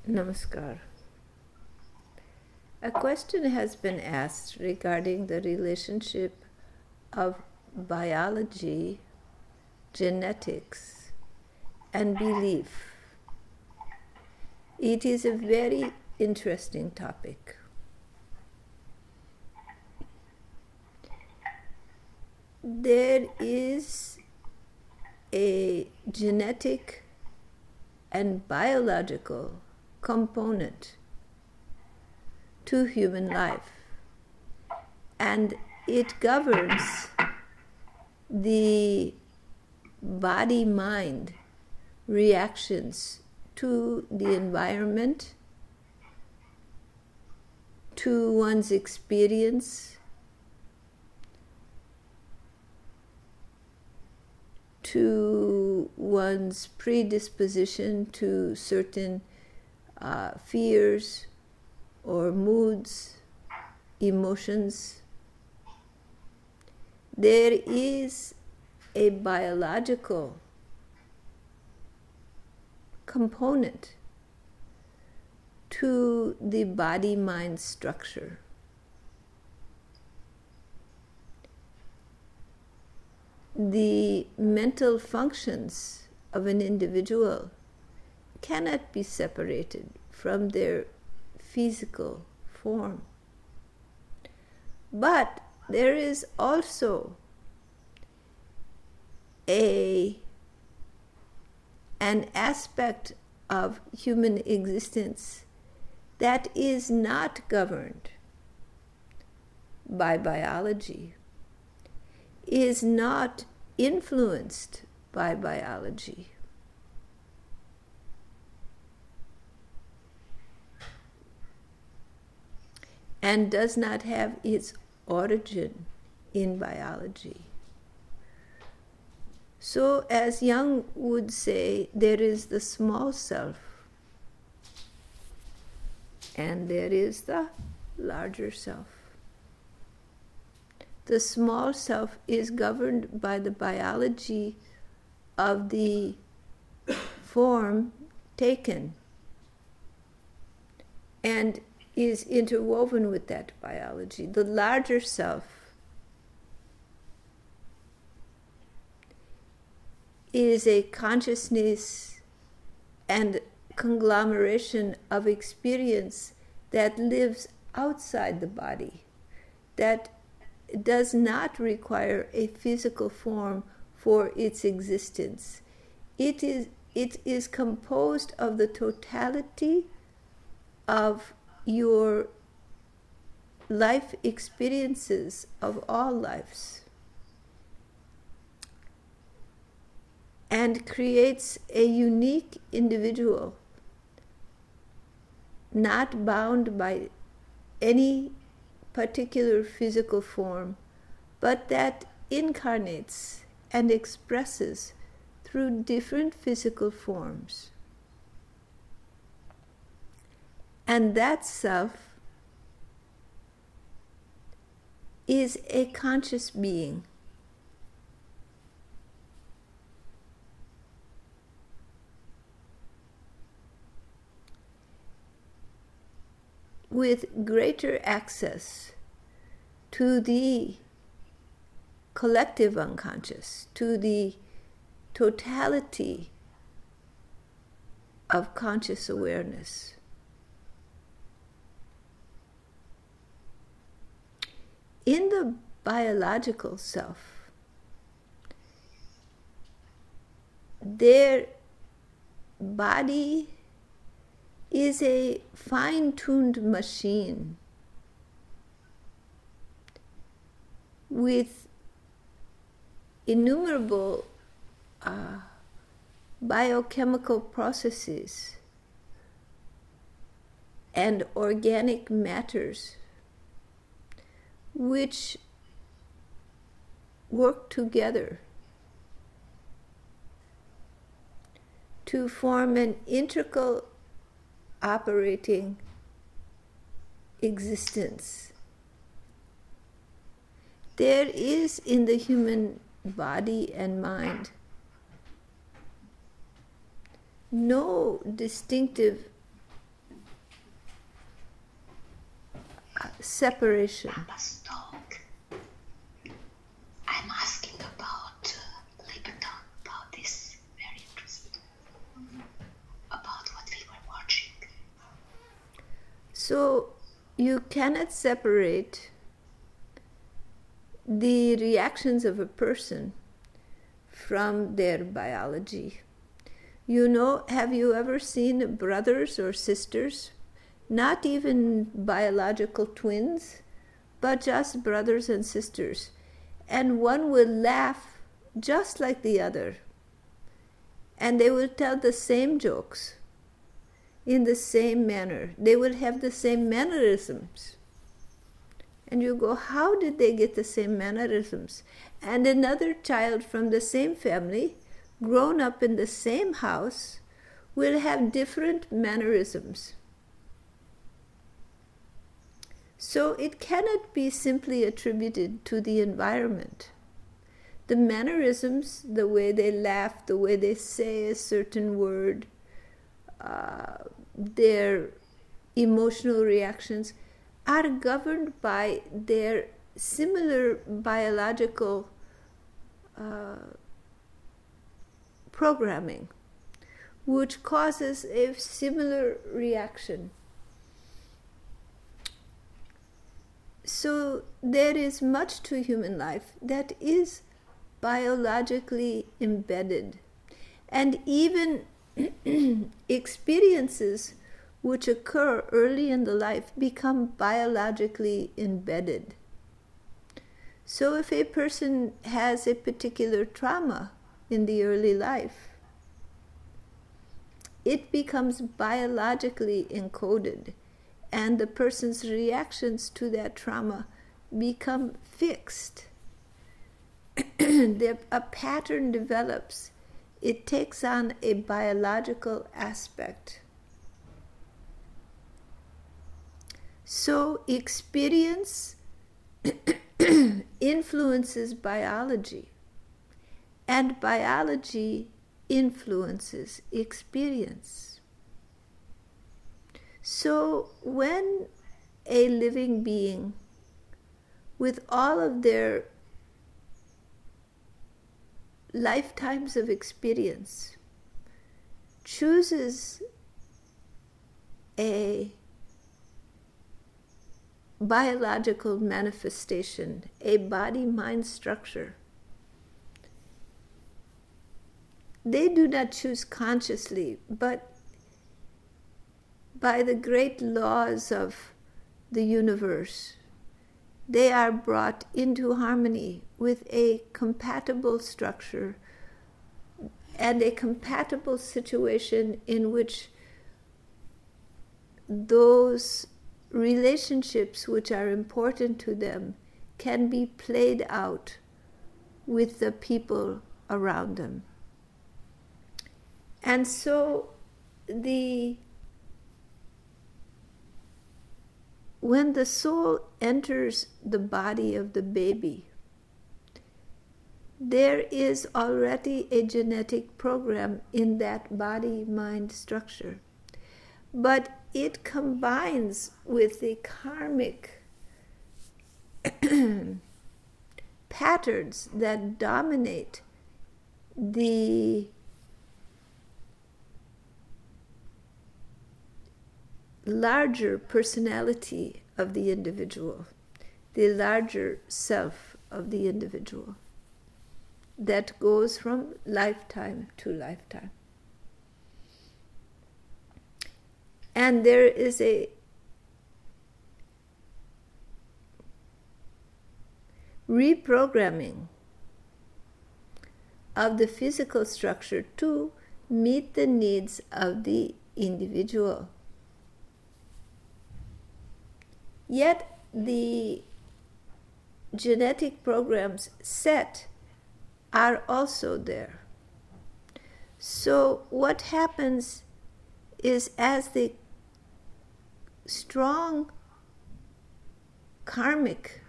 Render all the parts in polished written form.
Namaskar. A question has been asked regarding the relationship of biology, genetics, and belief. It is a very interesting topic. There is a genetic and biological component to human life, and it governs the body-mind reactions to the environment, to one's experience, to one's predisposition to certain fears or moods, emotions. There is a biological component to the body-mind structure. The mental functions of an individual cannot be separated from their physical form. But there is also an aspect of human existence that is not governed by biology, is not influenced by biology. And does not have its origin in biology. So, as Jung would say, there is the small self, and there is the larger self. The small self is governed by the biology of the form taken and is interwoven with that biology. The larger self is a consciousness and conglomeration of experience that lives outside the body, that does not require a physical form for its existence. It is composed of the totality of your life experiences of all lives, and creates a unique individual, not bound by any particular physical form, but that incarnates and expresses through different physical forms. And that self is a conscious being. With greater access to the collective unconscious, to the totality of conscious awareness. In the biological self, their body is a fine-tuned machine with innumerable biochemical processes and organic matters which work together to form an integral operating existence. There is in the human body and mind no distinctive separation. Papa's talk. I'm asking about Liberton, about this. Very interesting. About what we were watching. So you cannot separate the reactions of a person from their biology. You know, have you ever seen brothers or sisters, not even biological twins, but just brothers and sisters, and one will laugh just like the other, and they will tell the same jokes in the same manner. They will have the same mannerisms. And you go, how did they get the same mannerisms? And another child from the same family, grown up in the same house, will have different mannerisms. So it cannot be simply attributed to the environment. The mannerisms, the way they laugh, the way they say a certain word, their emotional reactions are governed by their similar biological programming, which causes a similar reaction. So there is much to human life that is biologically embedded, and even experiences which occur early in the life become biologically embedded. So if a person has a particular trauma in the early life, it becomes biologically encoded, and the person's reactions to that trauma become fixed. A pattern develops. It takes on a biological aspect. So experience influences biology, and biology influences experience. So when a living being, with all of their lifetimes of experience, chooses a biological manifestation, a body-mind structure, they do not choose consciously, but by the great laws of the universe, they are brought into harmony with a compatible structure and a compatible situation in which those relationships which are important to them can be played out with the people around them. And so when the soul enters the body of the baby, there is already a genetic program in that body-mind structure. But it combines with the karmic patterns that dominate the larger personality of the individual, the larger self of the individual, that goes from lifetime to lifetime. And there is a reprogramming of the physical structure to meet the needs of the individual. Yet the genetic programs set are also there. So what happens is, as the strong karmic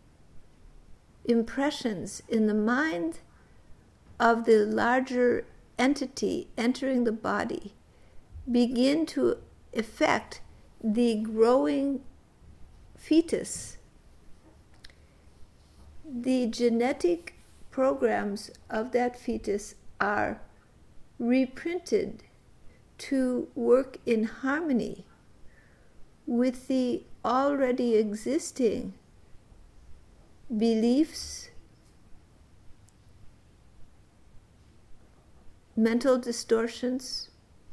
impressions in the mind of the larger entity entering the body begin to affect the growing fetus, the genetic programs of that fetus are reprinted to work in harmony with the already existing beliefs, mental distortions,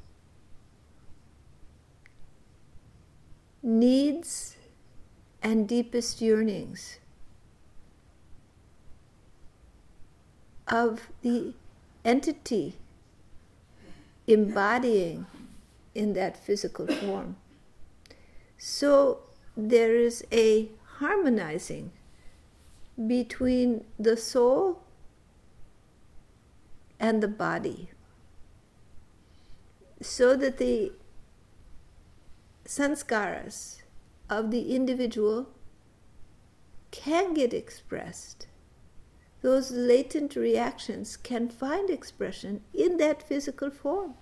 needs, and deepest yearnings of the entity embodying in that physical form. So there is a harmonizing between the soul and the body, so that the sanskaras of the individual can get expressed. Those latent reactions can find expression in that physical form.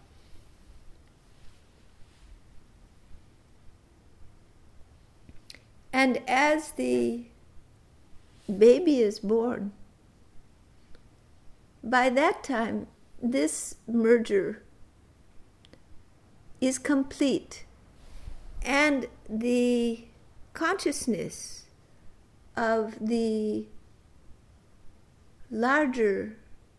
And as the baby is born, by that time, this merger is complete, and the consciousness of the larger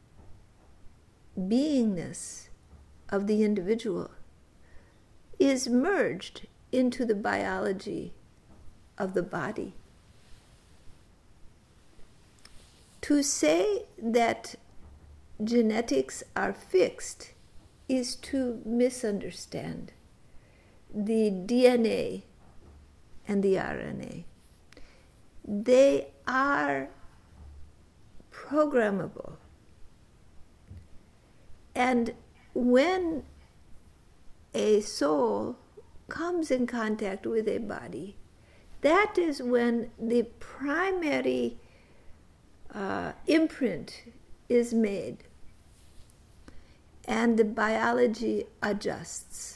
beingness of the individual is merged into the biology of the body. To say that genetics are fixed is to misunderstand the DNA and the RNA. They are programmable. And when a soul comes in contact with a body, that is when the primary imprint is made and the biology adjusts.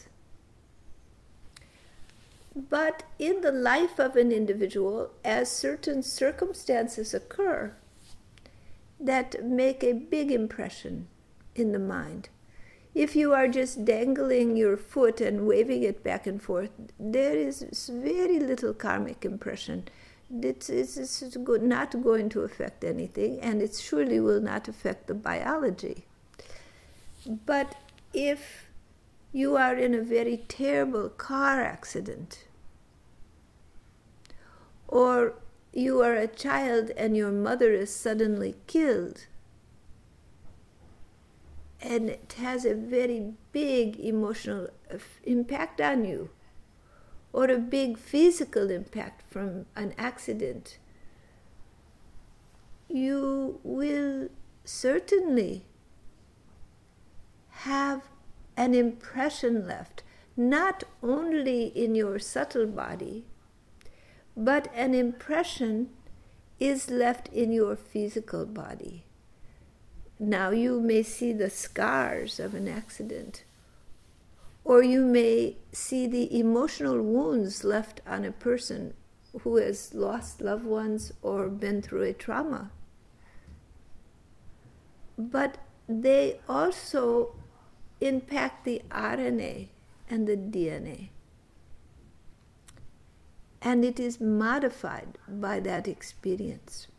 But in the life of an individual, as certain circumstances occur that make a big impression in the mind, if you are just dangling your foot and waving it back and forth, there is very little karmic impression. It's not going to affect anything, and it surely will not affect the biology. But if you are in a very terrible car accident, or you are a child and your mother is suddenly killed, and it has a very big emotional impact on you, or a big physical impact from an accident, you will certainly have an impression left, not only in your subtle body, but an impression is left in your physical body. Now you may see the scars of an accident, or you may see the emotional wounds left on a person who has lost loved ones or been through a trauma. But they also impact the RNA and the DNA. And it is modified by that experience.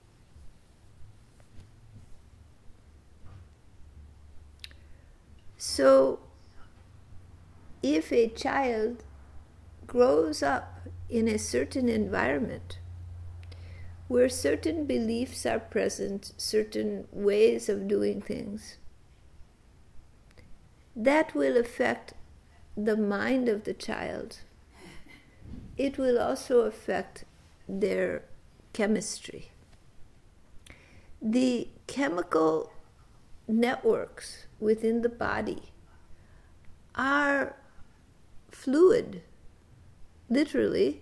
So, if a child grows up in a certain environment where certain beliefs are present, certain ways of doing things, that will affect the mind of the child. It will also affect their chemistry. The chemical networks within the body are fluid, literally.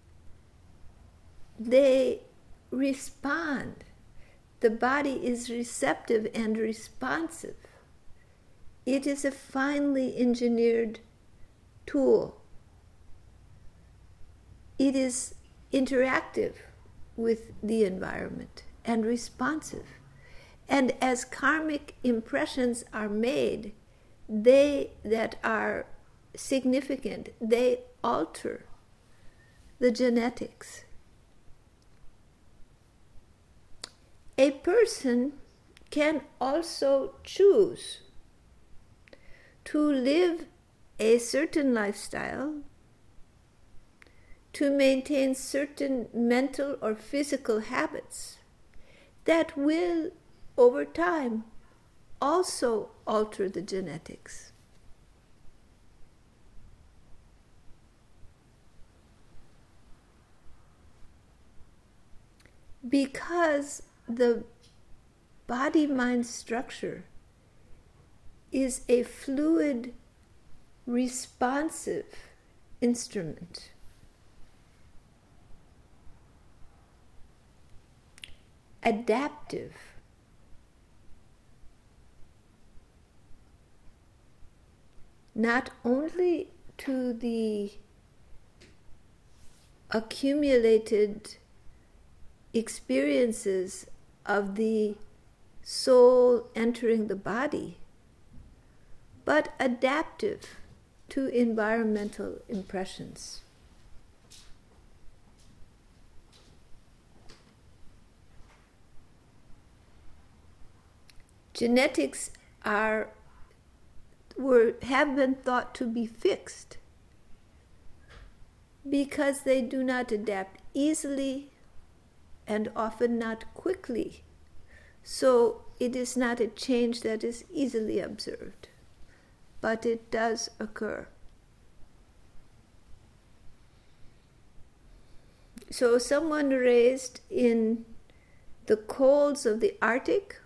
They respond. The body is receptive and responsive. It is a finely engineered tool. It is interactive with the environment and responsive. And as karmic impressions are made, they that are significant, they alter the genetics. A person can also choose to live a certain lifestyle, to maintain certain mental or physical habits that will, over time, also alter the genetics. Because the body-mind structure is a fluid, responsive instrument. Adaptive. Not only to the accumulated experiences of the soul entering the body, but adaptive to environmental impressions. Genetics have been thought to be fixed because they do not adapt easily and often not quickly. So it is not a change that is easily observed, but it does occur. So someone raised in the colds of the Arctic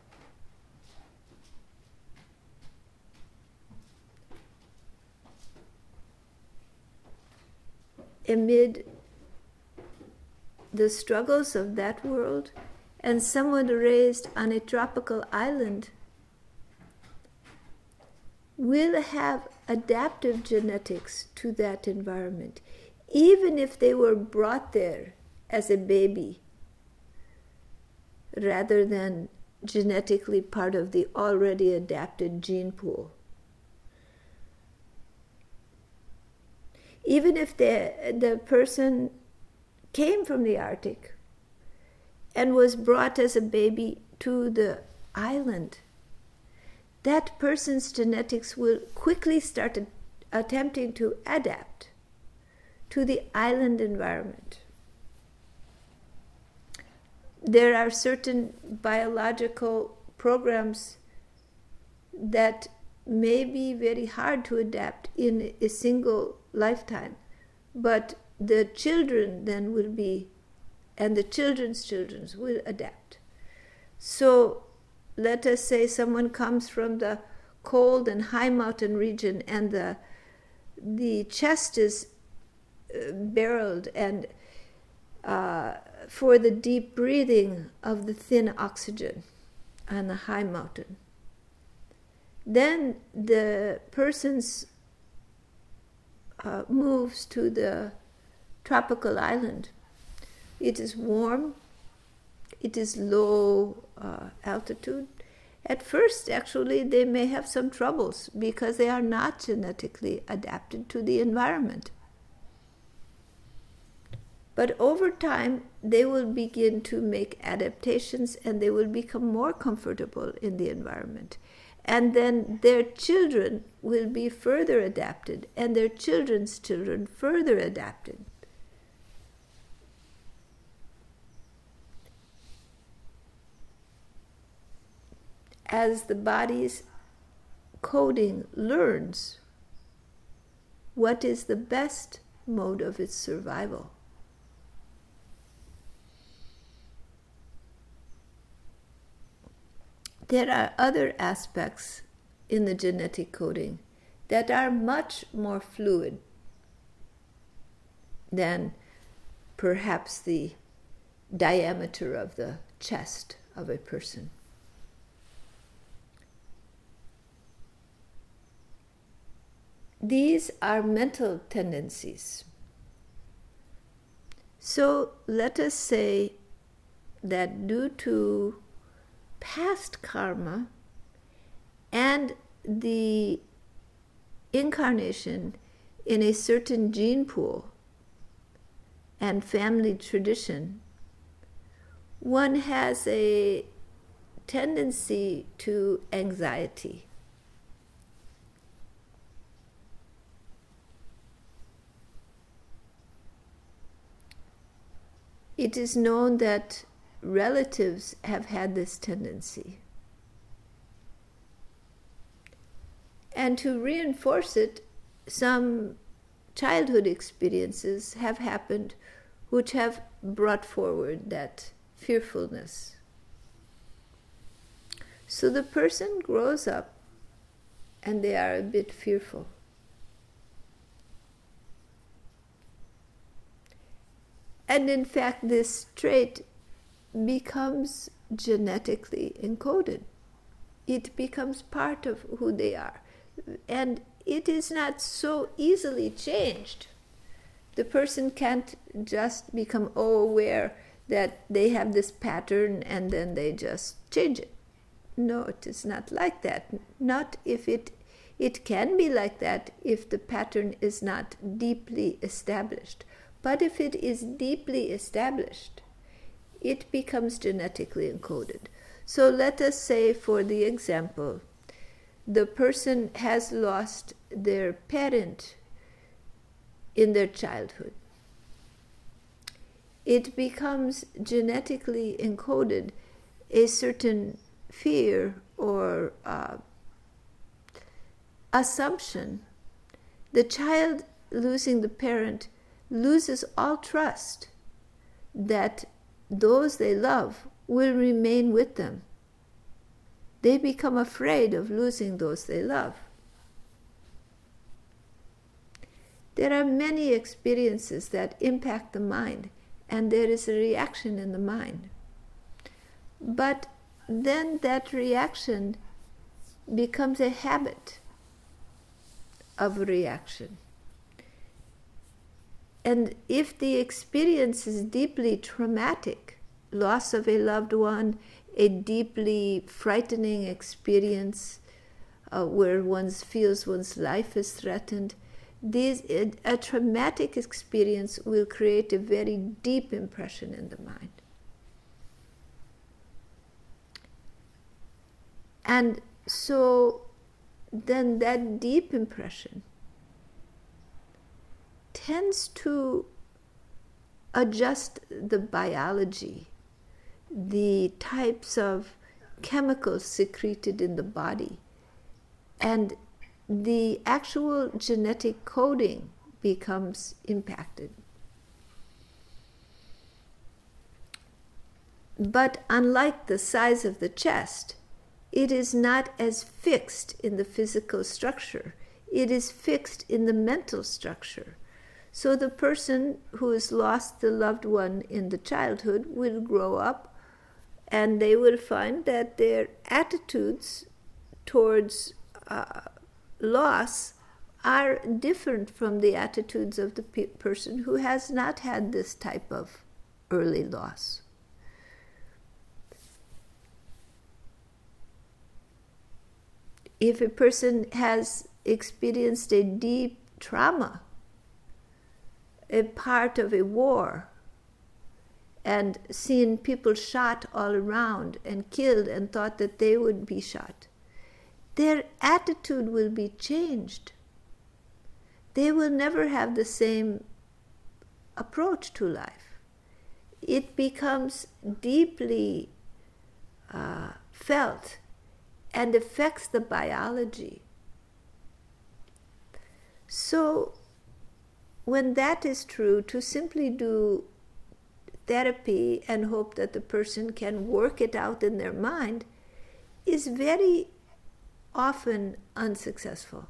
amid the struggles of that world, and someone raised on a tropical island will have adaptive genetics to that environment, even if they were brought there as a baby rather than genetically part of the already adapted gene pool. Even if the person came from the Arctic and was brought as a baby to the island, that person's genetics will quickly start attempting to adapt to the island environment. There are certain biological programs that may be very hard to adapt in a single lifetime, but the children then will be, and the children's children will adapt. So let us say someone comes from the cold and high mountain region, and the chest is barreled and for the deep breathing of the thin oxygen on the high mountain. Then the person's moves to the tropical island. It is warm, it is low altitude. At first, actually, they may have some troubles because they are not genetically adapted to the environment. But over time, they will begin to make adaptations and they will become more comfortable in the environment. And then their children will be further adapted, and their children's children further adapted. As the body's coding learns what is the best mode of its survival. There are other aspects in the genetic coding that are much more fluid than perhaps the diameter of the chest of a person. These are mental tendencies. So let us say that due to past karma and the incarnation in a certain gene pool and family tradition, one has a tendency to anxiety. It is known that relatives have had this tendency. And to reinforce it, some childhood experiences have happened which have brought forward that fearfulness. So the person grows up and they are a bit fearful. And in fact, this trait becomes genetically encoded. It becomes part of who they are. And it is not so easily changed. The person can't just become aware that they have this pattern and then they just change it. No, it is not like that. Not if it can be like that if the pattern is not deeply established. But if it is deeply established, it becomes genetically encoded. So let us say, for the example, the person has lost their parent in their childhood. It becomes genetically encoded a certain fear or assumption. The child losing the parent loses all trust that those they love will remain with them. They become afraid of losing those they love. There are many experiences that impact the mind, and there is a reaction in the mind. But then that reaction becomes a habit of reaction. And if the experience is deeply traumatic, loss of a loved one, a deeply frightening experience where one feels one's life is threatened, a traumatic experience will create a very deep impression in the mind. And so then that deep impression tends to adjust the biology, the types of chemicals secreted in the body, and the actual genetic coding becomes impacted. But unlike the size of the chest, it is not as fixed in the physical structure. It is fixed in the mental structure. So the person who has lost the loved one in the childhood will grow up and they will find that their attitudes towards loss are different from the attitudes of the person who has not had this type of early loss. If a person has experienced a deep trauma, a part of a war, and seen people shot all around and killed and thought that they would be shot, their attitude will be changed. They will never have the same approach to life. It becomes deeply felt and affects the biology. So when that is true, to simply do therapy and hope that the person can work it out in their mind is very often unsuccessful,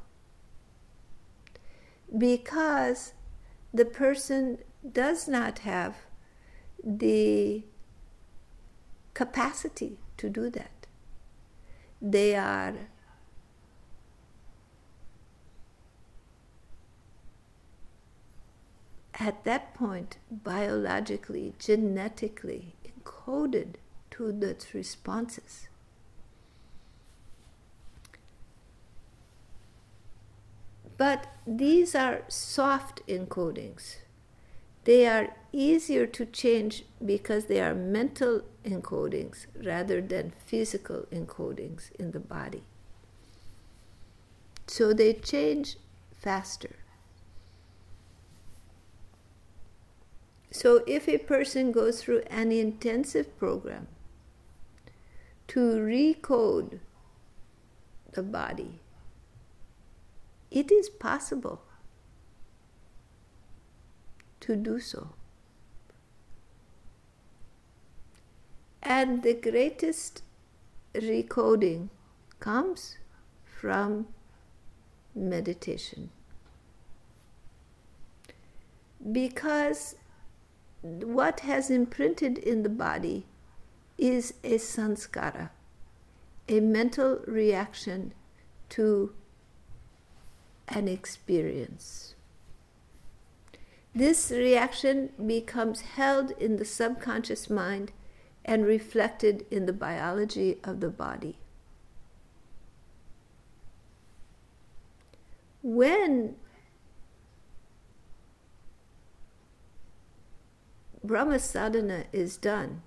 because the person does not have the capacity to do that. They are at that point, biologically, genetically encoded to those responses. But these are soft encodings. They are easier to change because they are mental encodings rather than physical encodings in the body. So they change faster. So if a person goes through an intensive program to recode the body, it is possible to do so. And the greatest recoding comes from meditation. Because what has imprinted in the body is a sanskara, a mental reaction to an experience. This reaction becomes held in the subconscious mind and reflected in the biology of the body. When Brahma sadhana is done,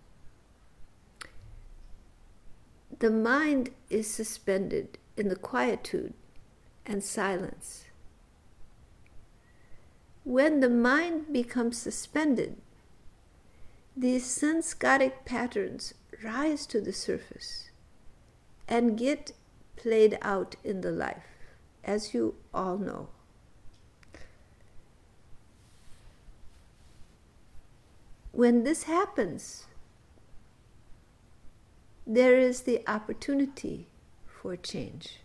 the mind is suspended in the quietude and silence. When the mind becomes suspended, these sanskaric patterns rise to the surface and get played out in the life, as you all know. When this happens, there is the opportunity for change.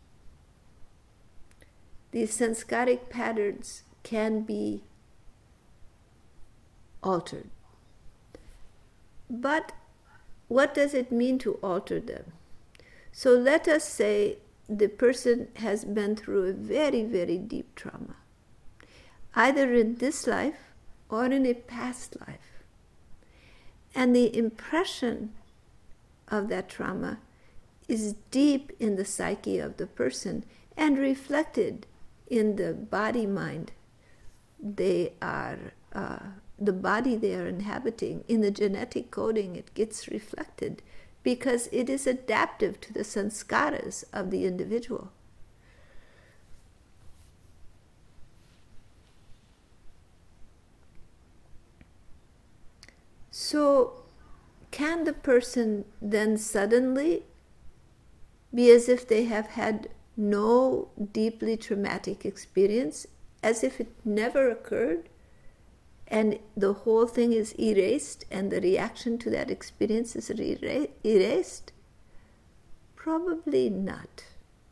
These sanskaric patterns can be altered. But what does it mean to alter them? So let us say the person has been through a very, very deep trauma, either in this life or in a past life. And the impression of that trauma is deep in the psyche of the person and reflected in the body-mind. They are the body they are inhabiting. In the genetic coding, it gets reflected because it is adaptive to the sanskaras of the individual. So, can the person then suddenly be as if they have had no deeply traumatic experience, as if it never occurred, and the whole thing is erased and the reaction to that experience is erased? Probably not.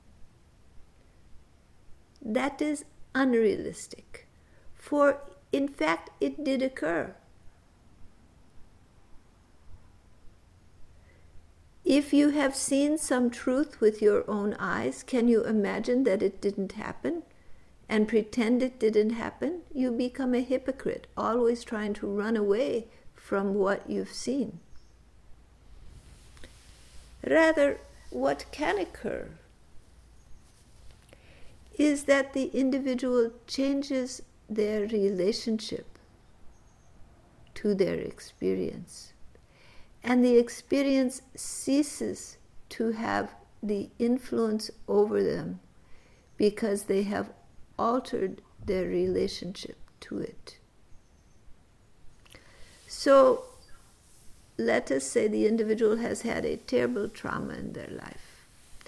That is unrealistic. For in fact, it did occur. If you have seen some truth with your own eyes, can you imagine that it didn't happen and pretend it didn't happen? You become a hypocrite, always trying to run away from what you've seen. Rather, what can occur is that the individual changes their relationship to their experience. And the experience ceases to have the influence over them because they have altered their relationship to it. So, let us say the individual has had a terrible trauma in their life.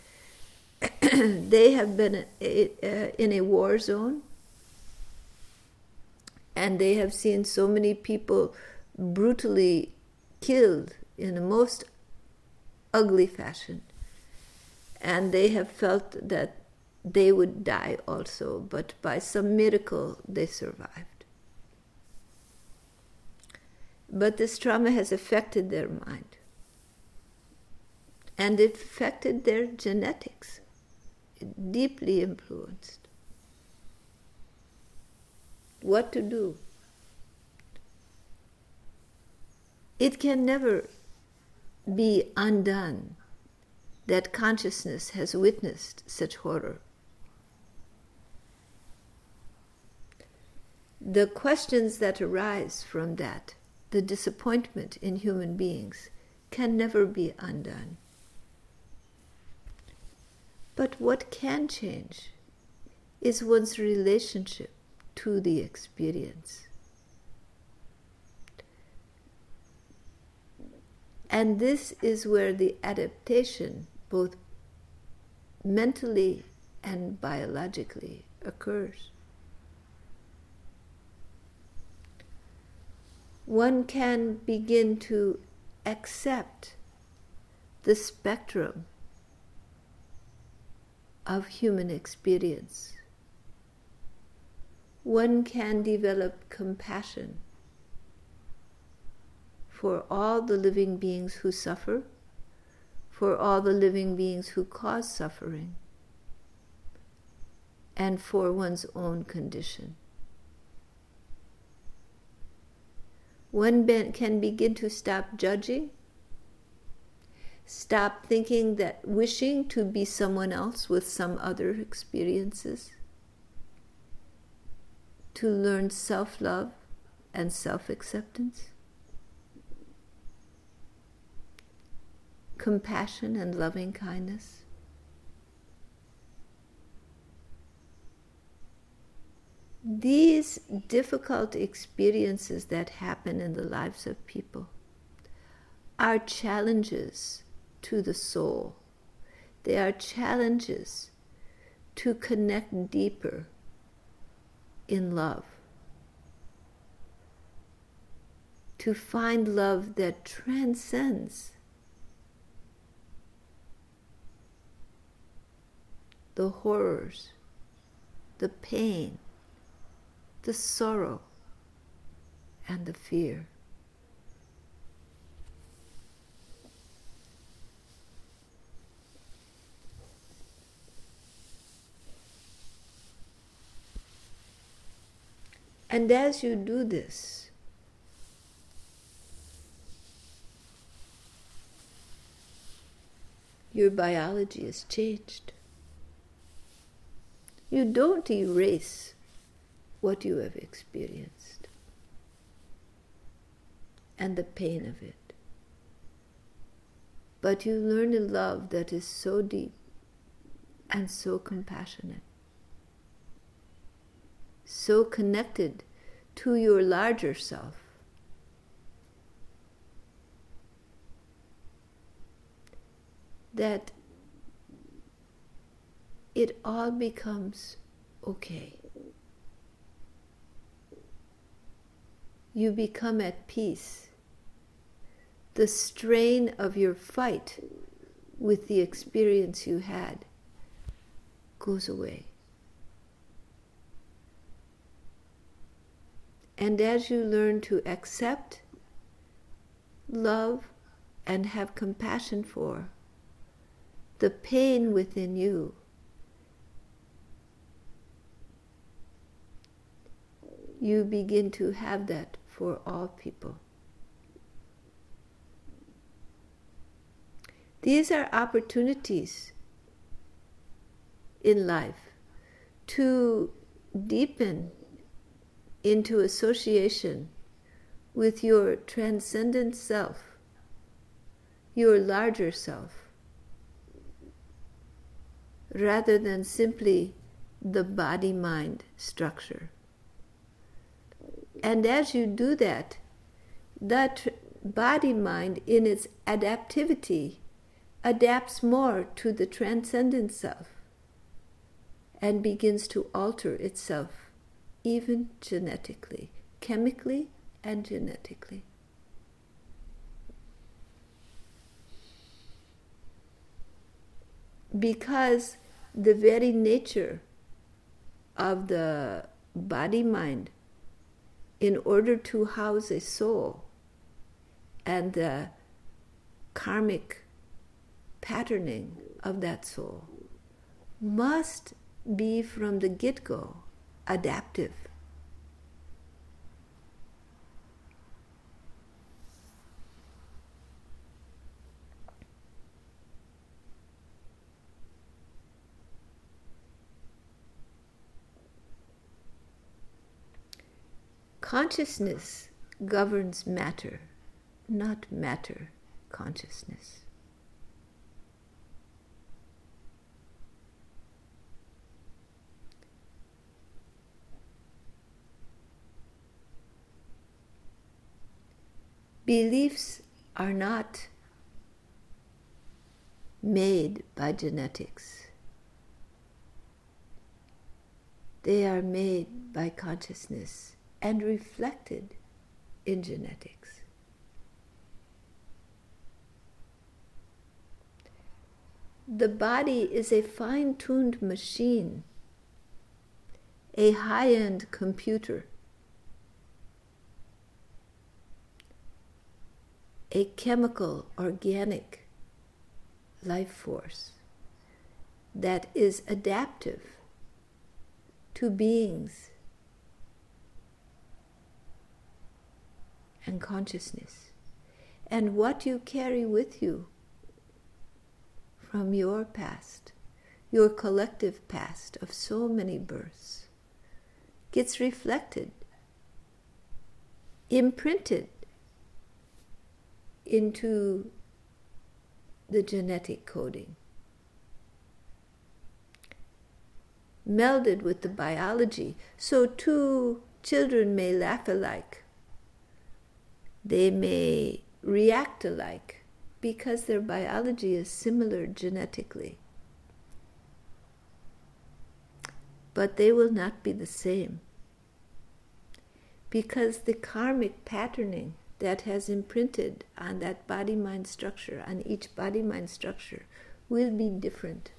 They have been in a war zone, and they have seen so many people brutally killed in a most ugly fashion. And they have felt that they would die also, but by some miracle they survived. But this trauma has affected their mind. And it affected their genetics. It deeply influenced. What to do? It can never be undone that consciousness has witnessed such horror. The questions that arise from that, the disappointment in human beings, can never be undone. But what can change is one's relationship to the experience. And this is where the adaptation, both mentally and biologically, occurs. One can begin to accept the spectrum of human experience. One can develop compassion for all the living beings who suffer, for all the living beings who cause suffering, and for one's own condition. One can begin to stop judging, stop thinking that wishing to be someone else with some other experiences, to learn self-love and self-acceptance, compassion and loving kindness. These difficult experiences that happen in the lives of people are challenges to the soul. They are challenges to connect deeper in love, to find love that transcends the horrors, the pain, the sorrow, and the fear. And as you do this, your biology is changed. You don't erase what you have experienced and the pain of it, but you learn a love that is so deep and so compassionate, so connected to your larger self, that it all becomes okay. You become at peace. The strain of your fight with the experience you had goes away. And as you learn to accept, love, and have compassion for the pain within you, you begin to have that for all people. These are opportunities in life to deepen into association with your transcendent self, your larger self, rather than simply the body-mind structure. And as you do that, that body-mind in its adaptivity adapts more to the transcendent self and begins to alter itself, even genetically, chemically and genetically. Because the very nature of the body-mind, in order to house a soul and the karmic patterning of that soul, must be from the get-go adaptive. Consciousness governs matter, not matter consciousness. Beliefs are not made by genetics. They are made by consciousness and reflected in genetics. The body is a fine-tuned machine, a high-end computer, a chemical, organic life force that is adaptive to beings and consciousness. And what you carry with you from your past, your collective past of so many births, gets reflected, imprinted into the genetic coding, melded with the biology. So two children may laugh alike. They may react alike because their biology is similar genetically. But they will not be the same because the karmic patterning that has imprinted on that body-mind structure, on each body-mind structure, will be different.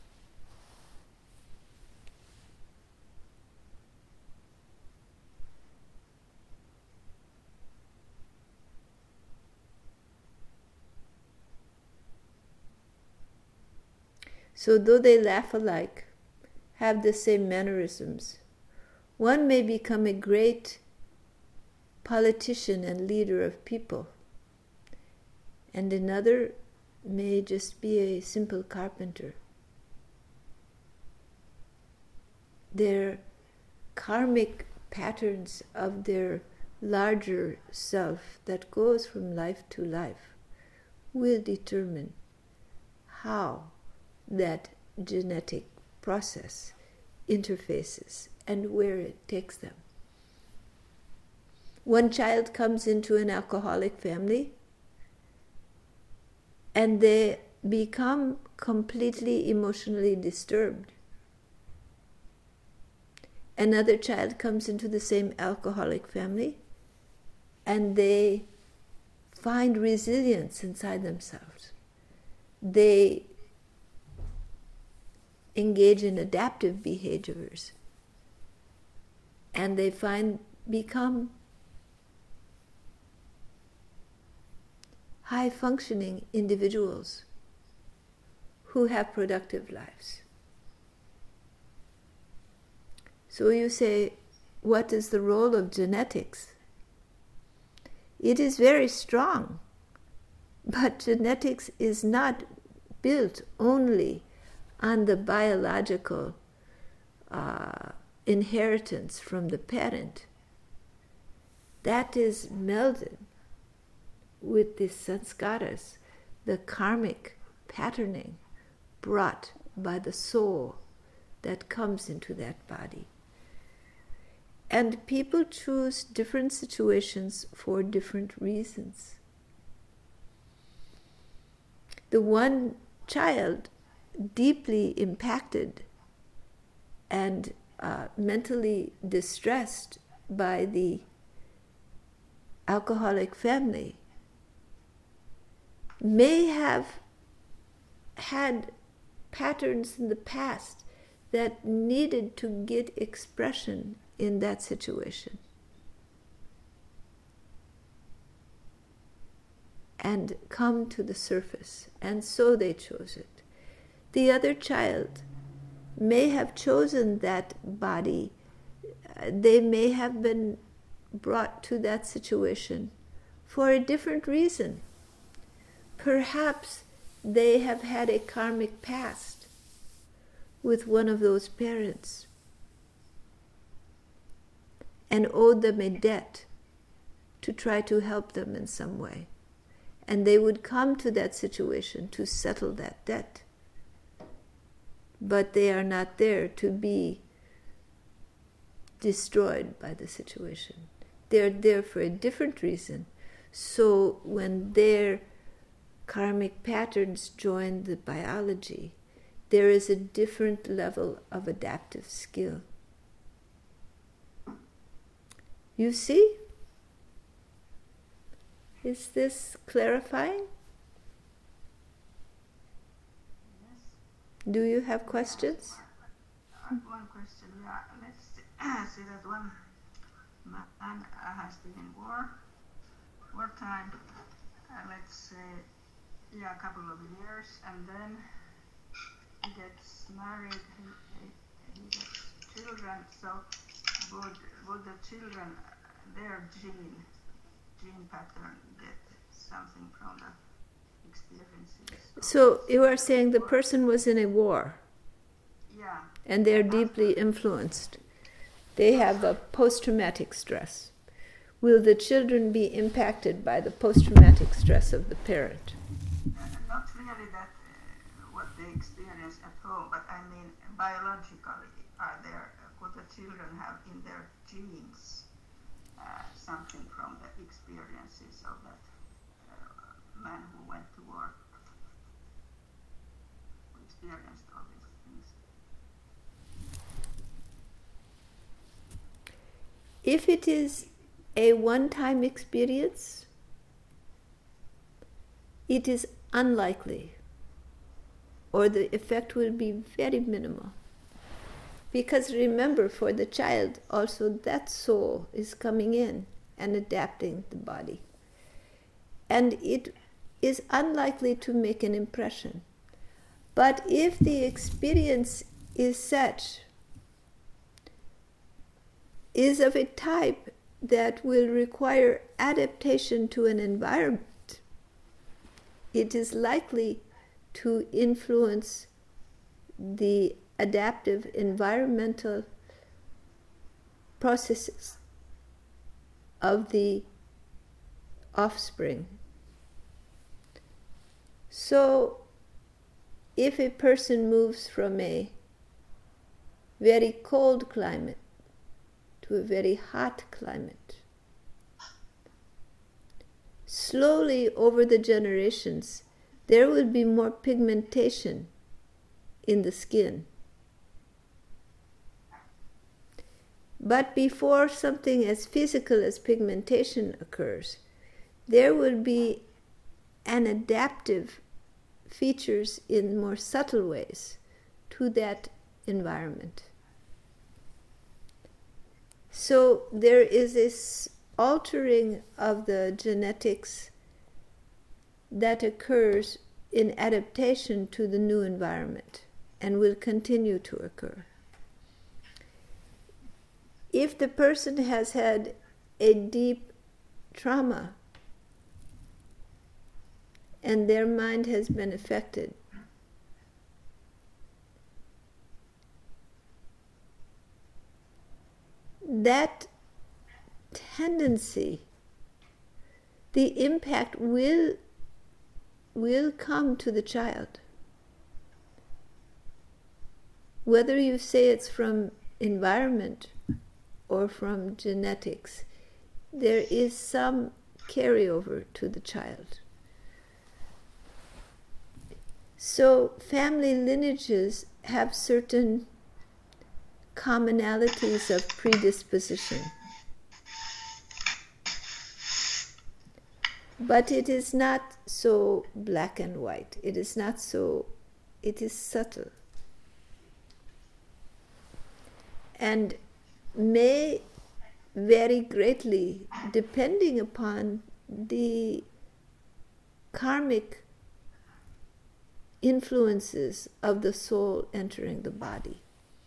So though they laugh alike, have the same mannerisms, one may become a great politician and leader of people, and another may just be a simple carpenter. Their karmic patterns of their larger self that goes from life to life will determine how that genetic process interfaces and where it takes them. One child comes into an alcoholic family and they become completely emotionally disturbed. Another child comes into the same alcoholic family and they find resilience inside themselves. They engage in adaptive behaviors and they become high-functioning individuals who have productive lives. So you say, what is the role of genetics? It is very strong, but genetics is not built only on the biological inheritance from the parent. That is melded with the sanskaras, the karmic patterning brought by the soul that comes into that body. And people choose different situations for different reasons. The one child deeply impacted and mentally distressed by the alcoholic family may have had patterns in the past that needed to get expression in that situation. And come to the surface, and so they chose it. The other child may have chosen that body. They may have been brought to that situation for a different reason. Perhaps they have had a karmic past with one of those parents and owed them a debt to try to help them in some way. And they would come to that situation to settle that debt. But they are not there to be destroyed by the situation. They're there for a different reason. So when their karmic patterns join the biology, there is a different level of adaptive skill. You see? Is this clarifying? Yes. Do you have questions? One question. Yeah, let's say that one man has been in wartime, let's say, a couple of years, and then he gets married, he gets children. So would the children, their gene pattern, get something from the experiences? So you are saying the person was in a war. Yeah. And they're deeply influenced. They have a post-traumatic stress. Will the children be impacted by the post-traumatic stress of the parent? Not really that what they experience at home, but I mean biologically, could the children have in their genes something from the experiences of that man who went to war, who experienced all these things? If it is a one-time experience, it is unlikely, or the effect will be very minimal. Because remember, for the child, also that soul is coming in and adapting the body. And it is unlikely to make an impression. But if the experience is such, is of a type that will require adaptation to an environment, it is likely to influence the adaptive environmental processes of the offspring. So, if a person moves from a very cold climate to a very hot climate, slowly over the generations, there will be more pigmentation in the skin. But before something as physical as pigmentation occurs, there will be an adaptive features in more subtle ways to that environment. So there is this altering of the genetics that occurs in adaptation to the new environment and will continue to occur. If the person has had a deep trauma and their mind has been affected, that tendency, the impact will come to the child. Whether you say it's from environment or from genetics, there is some carryover to the child. So family lineages have certain commonalities of predisposition. But it is not so black and white. It is not so, it is subtle. And may vary greatly depending upon the karmic influences of the soul entering the body.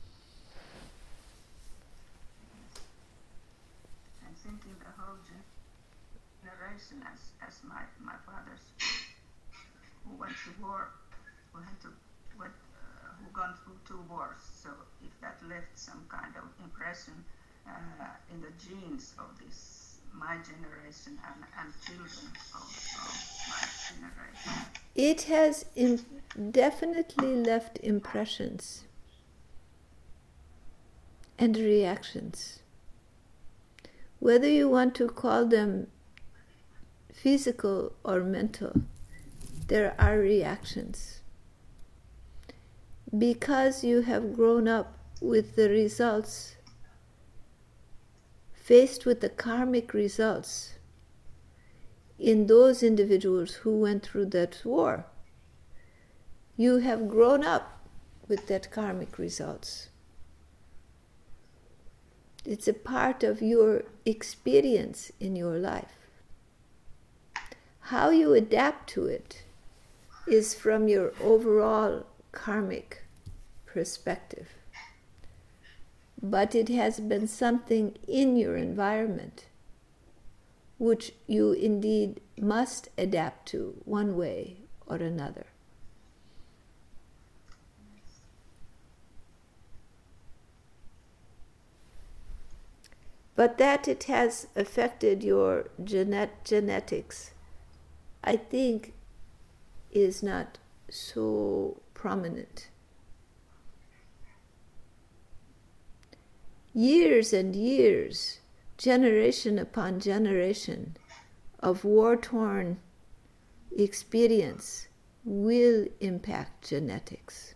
I'm thinking the whole generation as my father's, who went to war, who gone through 2 wars. So if that left some kind of impression in the genes of this my generation and children also, my generation? It has definitely left impressions and reactions. Whether you want to call them physical or mental, there are reactions. Because you have grown up with the results, faced with the karmic results in those individuals who went through that war, you have grown up with that karmic results. It's a part of your experience in your life. How you adapt to it is from your overall karmic perspective. But it has been something in your environment which you indeed must adapt to one way or another. But that it has affected your genetics, I think, is not so prominent. Years and years, generation upon generation of war-torn experience will impact genetics.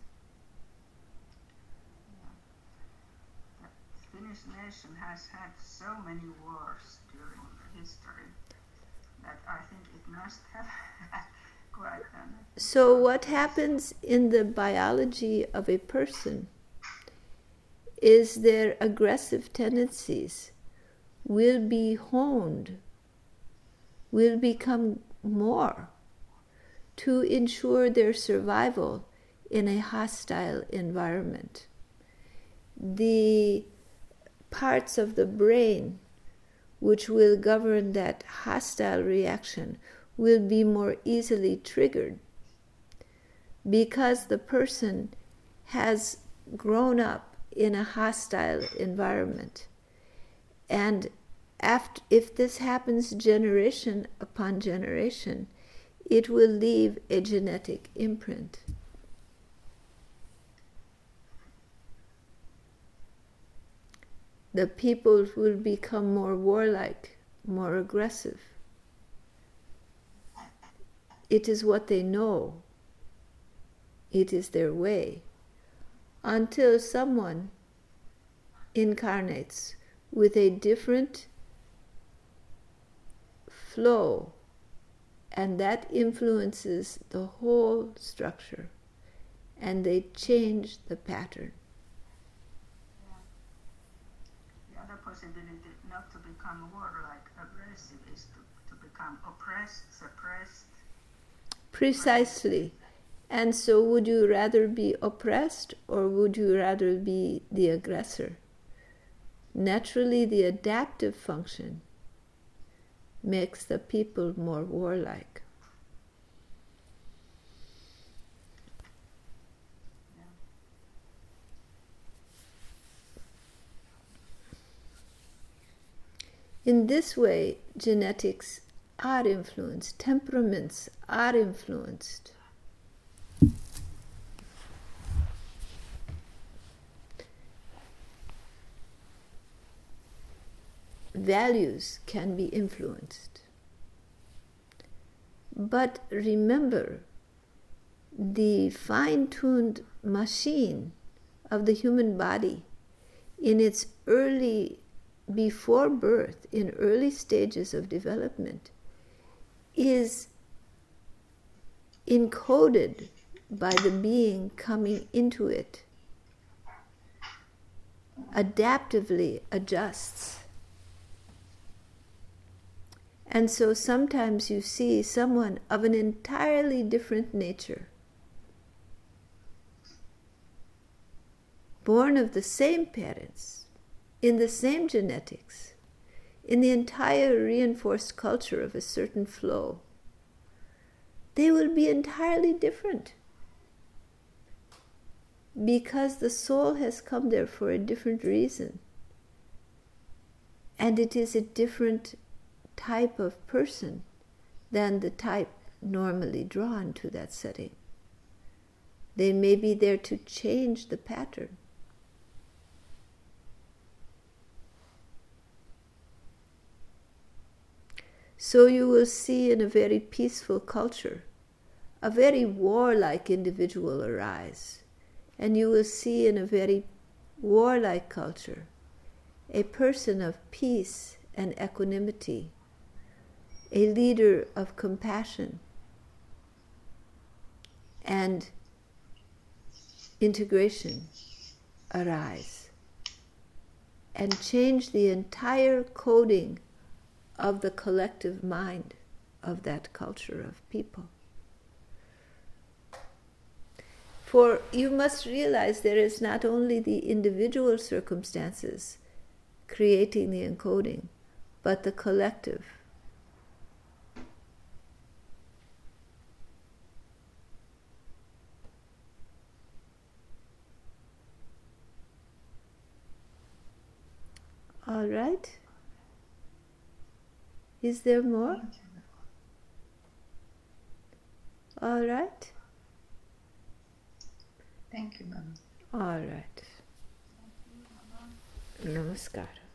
The Finnish nation has had so many wars during the history that I think it must have quite an... So what happens in the biology of a person is their aggressive tendencies will be honed, will become more to ensure their survival in a hostile environment. The parts of the brain which will govern that hostile reaction will be more easily triggered because the person has grown up in a hostile environment. And if this happens generation upon generation, it will leave a genetic imprint. The people will become more warlike, more aggressive. It is what they know. It is their way. Until someone incarnates with a different flow, and that influences the whole structure, and they change the pattern. The other possibility not to become warlike, aggressive, is to become oppressed, suppressed. Precisely. And so would you rather be oppressed or would you rather be the aggressor? Naturally, the adaptive function makes the people more warlike. In this way, genetics are influenced, temperaments are influenced. Values can be influenced. But remember, the fine-tuned machine of the human body in its early, before birth, in early stages of development, is encoded by the being coming into it, adaptively adjusts. And so sometimes you see someone of an entirely different nature, born of the same parents, in the same genetics, in the entire reinforced culture of a certain flow. They will be entirely different because the soul has come there for a different reason. And it is a different type of person than the type normally drawn to that setting. They may be there to change the pattern. So you will see in a very peaceful culture a very warlike individual arise, and you will see in a very warlike culture a person of peace and equanimity, a leader of compassion and integration arise and change the entire coding of the collective mind of that culture of people. For you must realize there is not only the individual circumstances creating the encoding, but the collective. All right? Is there more? All right? Thank you, Mama. All right. Namaskar.